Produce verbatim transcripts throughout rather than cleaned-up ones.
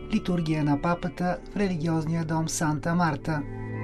Литургия на папата в религиозния дом Санта Марта.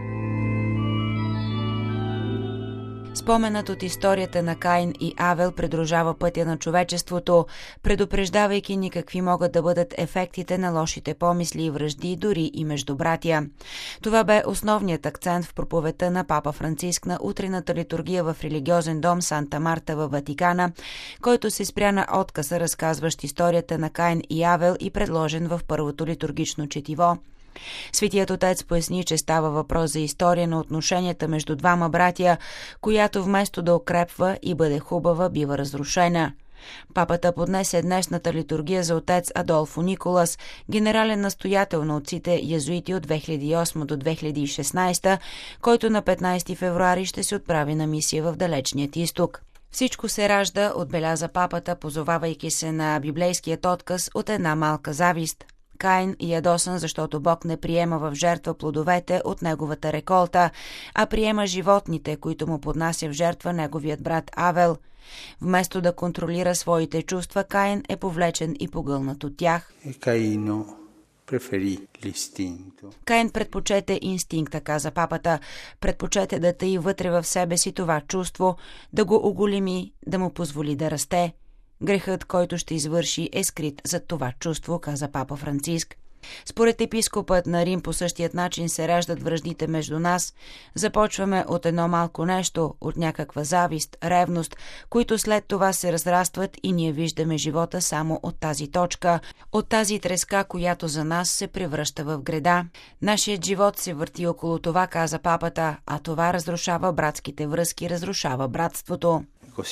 Споменът от историята на Каин и Авел придружава пътя на човечеството, предупреждавайки ни какви могат да бъдат ефектите на лошите помисли и вражди, дори и между братя. Това бе основният акцент в проповедта на папа Франциск на утрената литургия в религиозен дом Санта Марта във Ватикана, който се спря на откъса, разказващ историята на Каин и Авел и предложен в първото литургично четиво. Светият отец поясни, че става въпрос за история на отношенията между двама братя, която вместо да укрепва и бъде хубава, бива разрушена. Папата поднесе днешната литургия за отец Адолфо Николас, генерален настоятел на отците язуити от две хиляди и осма до две хиляди и шестнадесета, който на петнадесети февруари ще се отправи на мисия в далечният изток. Всичко се ражда, отбеляза папата, позовавайки се на библейският отказ от една малка завист. Каин е ядосан, защото Бог не приема в жертва плодовете от неговата реколта, а приема животните, които му поднася в жертва неговият брат Авел. Вместо да контролира своите чувства, Каин е повлечен и погълнат от тях. Каин предпочете инстинкта, каза папата, предпочете да таи вътре в себе си това чувство, да го оголеми, да му позволи да расте. Грехът, който ще извърши, е скрит зад това чувство, каза папа Франциск. Според епископът на Рим по същият начин се раждат враждите между нас. Започваме от едно малко нещо, от някаква завист, ревност, които след това се разрастват и ние виждаме живота само от тази точка, от тази треска, която за нас се превръща в греда. Нашият живот се върти около това, каза папата, а това разрушава братските връзки, разрушава братството.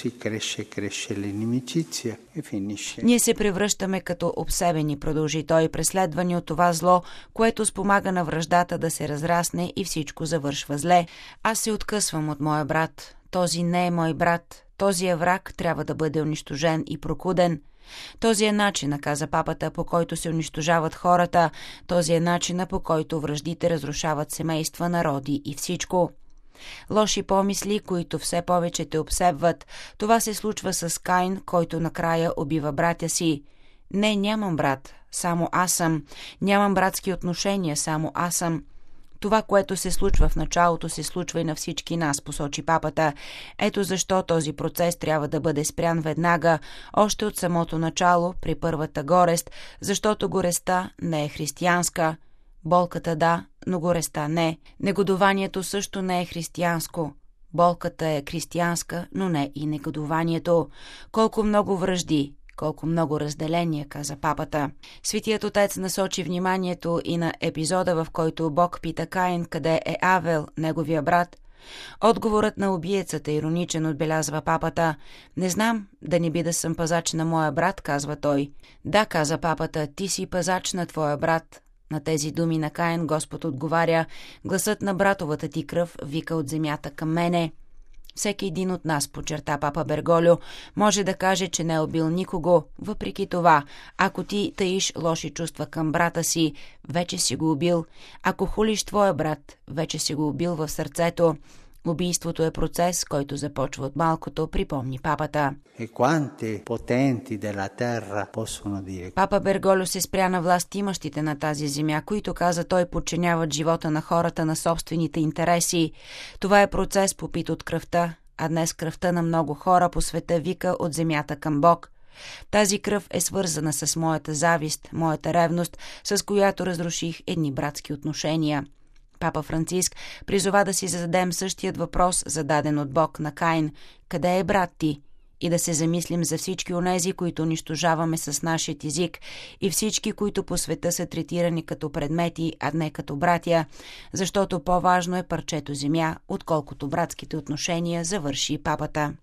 Ние се превръщаме като обсебени, продължи той, преследвани от това зло, което спомага на враждата да се разрасне и всичко завършва зле. Аз се откъсвам от моя брат. Този не е мой брат. Този е враг, трябва да бъде унищожен и прокуден. Този е начина, каза папата, по който се унищожават хората. Този е начина, по който враждите разрушават семейства, народи и всичко. Лоши помисли, които все повече те обсебват. Това се случва с Каин, който накрая убива братя си. Не, нямам брат, само аз съм. Нямам братски отношения, само аз съм. Това, което се случва в началото, се случва и на всички нас, посочи папата. Ето защо този процес трябва да бъде спрян веднага, още от самото начало, при първата горест, защото горестта не е християнска. Болката да, но горестта не. Негодованието също не е християнско. Болката е християнска, но не и негодованието. Колко много вражди, колко много разделения, каза папата. Светият отец насочи вниманието и на епизода, в който Бог пита Каин къде е Авел, неговия брат. Отговорът на убиецата ироничен, отбелязва папата. Не знам, да не би да съм пазач на моя брат, казва той. Да, каза папата, ти си пазач на твоя брат. На тези думи на Каин Господ отговаря, гласът на братовата ти кръв вика от земята към мене. Всеки един от нас, подчерта папа Берголио, може да каже, че не е убил никого. Въпреки това, ако ти таиш лоши чувства към брата си, вече си го убил. Ако хулиш твоя брат, вече си го убил в сърцето. Убийството е процес, който започва от малкото, припомни папата. Папа Берголио се спря на власт имащите на тази земя, които, каза той, подчиняват живота на хората на собствените интереси. Това е процес, попит от кръвта, а днес кръвта на много хора по света вика от земята към Бог. Тази кръв е свързана с моята завист, моята ревност, с която разруших едни братски отношения. Папа Франциск призова да си зададем същият въпрос, зададен от Бог на Каин. Къде е брат ти? И да се замислим за всички онези, които унищожаваме с нашия език, и всички, които по света са третирани като предмети, а не като братя, защото по-важно е парчето земя, отколкото братските отношения, завърши папата.